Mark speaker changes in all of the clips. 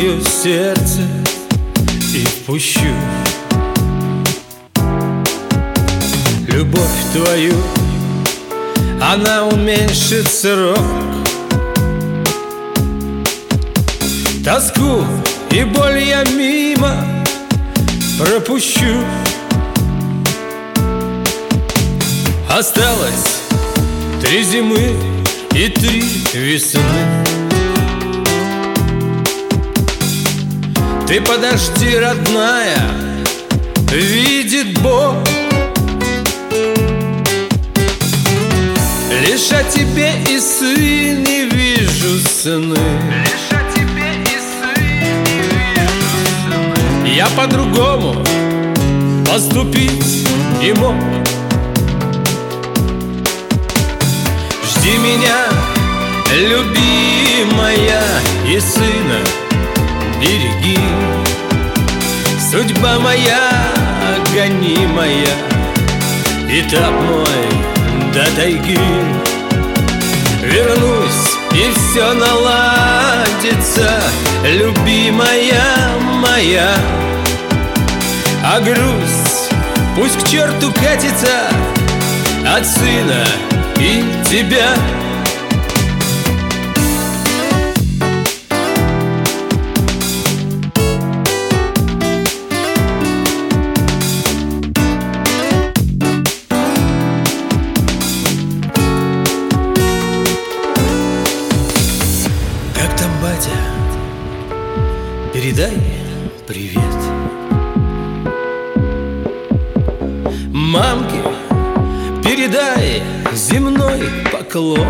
Speaker 1: открою сердце и впущу любовь твою. Она уменьшит срок, тоску и боль я мимо пропущу. Осталось 3 зимы и 3 весны. Ты подожди, родная, видит Бог, лишь о тебе и сыне вижу сны.
Speaker 2: Лишь о тебе и сыне вижу сны.
Speaker 1: Я по-другому поступить не мог. Жди меня, любимая, и сына береги. Судьба моя гонимая, этап мой до тайги. Вернусь, и все наладится, любимая моя. А грусть пусть к черту катится от сына и тебя. Как там батя? Передай привет. Мамке передай земной поклон.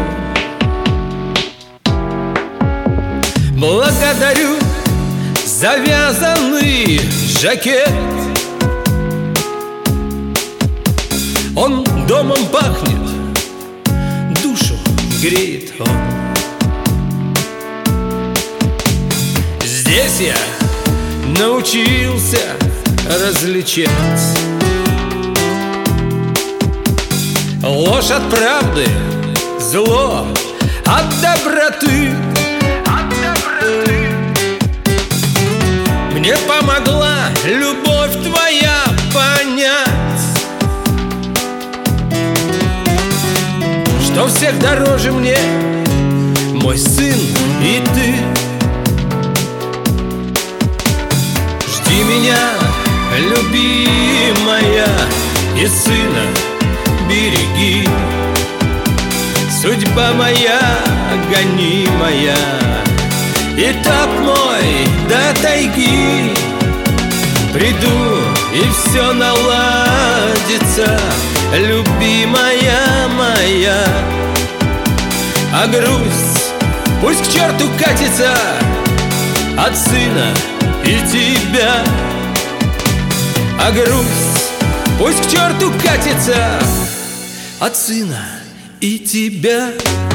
Speaker 1: Благодарю за вязаный жакет. Он домом пахнет, душу греет он. Здесь я научился различать ложь от правды, зло от доброты. Мне помогла любовь твоя понять, что всех дороже мне мой сын и ты. Жди меня, любимая, и сына береги. Судьба моя гонимая, этап мой до тайги. Приду, и все наладится, любимая моя. А грусть пусть к черту катится от сына и тебя. А грусть пусть к черту катится от сына и тебя.